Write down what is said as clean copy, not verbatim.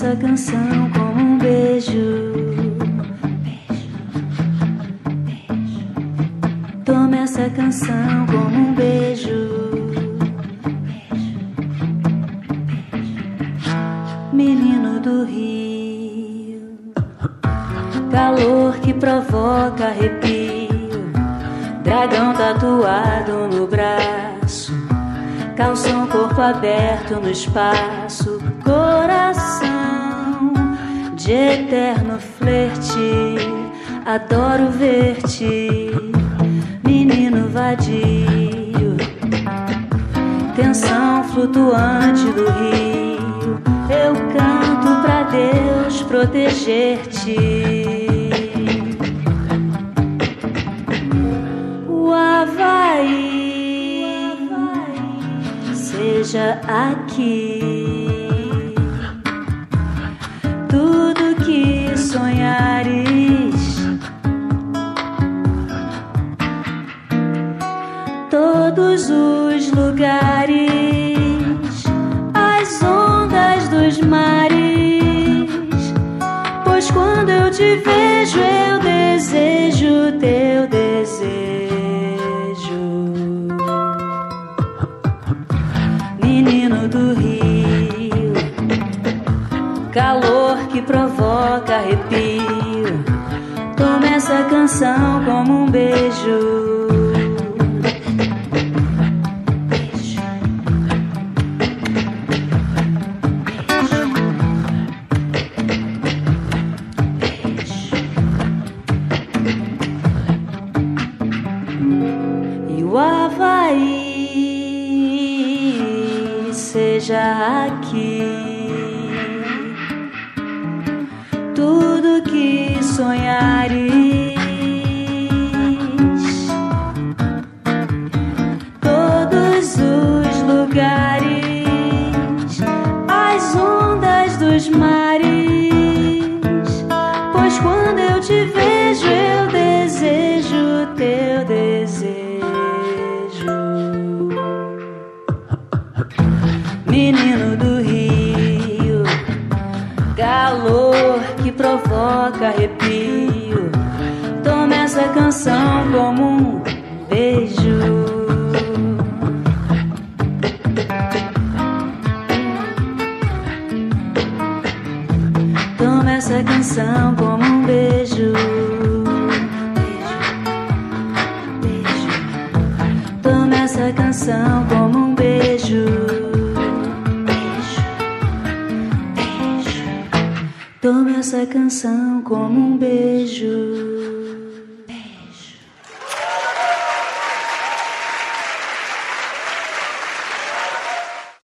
essa canção como um beijo. Tome essa canção como um beijo. Menino do Rio, calor que provoca arrepio, dragão tatuado no braço, calção corpo aberto no espaço, coração de eterno flerte, adoro ver-te, menino vadio, tensão flutuante do rio. Eu canto pra Deus proteger-te. O Havaí seja aqui. Tudo que sonhares, todos os lugares, as ondas dos mares, pois quando eu te vejo eu desejo teu desejo. Menino do Rio, calor que provoca arrepio, toma essa canção como um beijo. O Havaí seja aqui. Tudo que sonhares, todos os lugares, as ondas dos mares, pois quando eu te vejo eu desejo teu desejo. Menino do Rio, calor que provoca arrepio, toma essa canção como um beijo. Toma essa canção como um beijo. Toma essa canção como um beijo. Toma essa canção como um beijo.